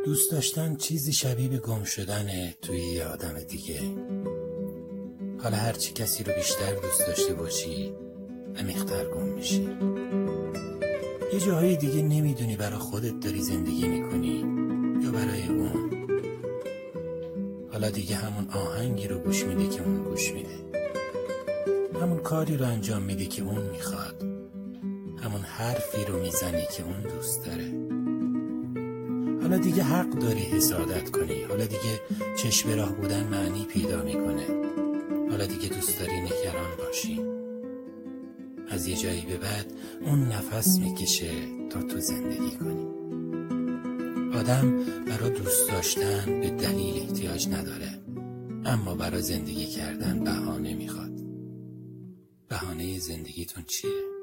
دوست داشتن چیزی شبیه به گم شدنه توی یه آدم دیگه. حالا هرچی کسی رو بیشتر دوست داشته باشی عمیق‌تر گم میشی. یه جاهای دیگه نمیدونی برای خودت داری زندگی میکنی یا برای اون. حالا دیگه همون آهنگی رو گوش میده که اون گوش میده، همون کاری رو انجام میده که اون میخواد، همون حرفی رو میزنی که اون دوست داره. حالا دیگه حق داری حسادت کنی. حالا دیگه چشم راه بودن معنی پیدا میکنه. حالا دیگه دوست داری نگران باشی. از یه جایی به بعد اون نفس میکشه تا تو زندگی کنی. آدم برای دوست داشتن به دلیل احتیاج نداره، اما برای زندگی کردن بهانه میخواد. بهانه زندگیتون چیه؟